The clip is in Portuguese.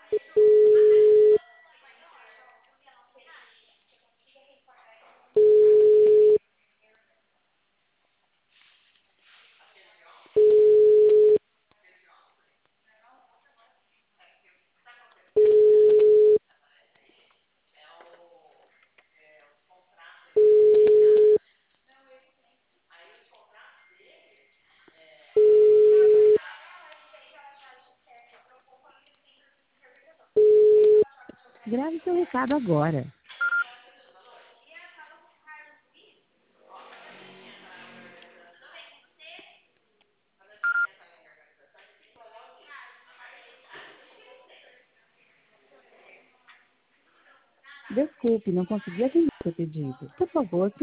Grave seu recado agora. Desculpe, não consegui atender seu pedido. Por favor,